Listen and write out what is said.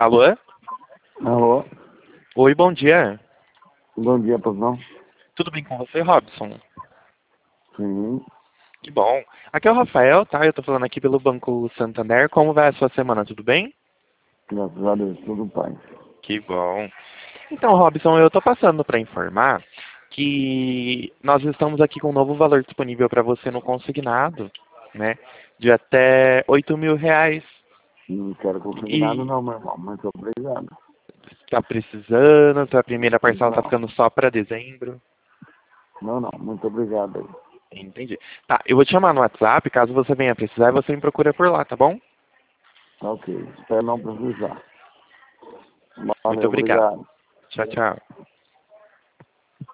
Alô? Alô? Oi, bom dia. Bom dia, patrão. Tudo bem com você, Robson? Sim, Que bom. Aqui é o Rafael, tá? Eu tô falando aqui pelo Banco Santander. Como vai a sua semana? Tudo bem? graças a Deus, tudo bem. Que bom. Então, Robson, eu tô passando para informar que nós estamos aqui com um novo valor disponível para você no consignado, né? De até R$ 8.000. Não quero conseguir nada E não, meu irmão. Muito obrigado. tá precisando, a primeira parcela tá Não, ficando só para dezembro. não, muito obrigado aí. Entendi. Tá, eu vou te chamar no WhatsApp, caso você venha precisar, você me procura por lá, tá bom? Tá ok, espero não precisar. Muito Valeu, obrigado. obrigado. Tchau, tchau.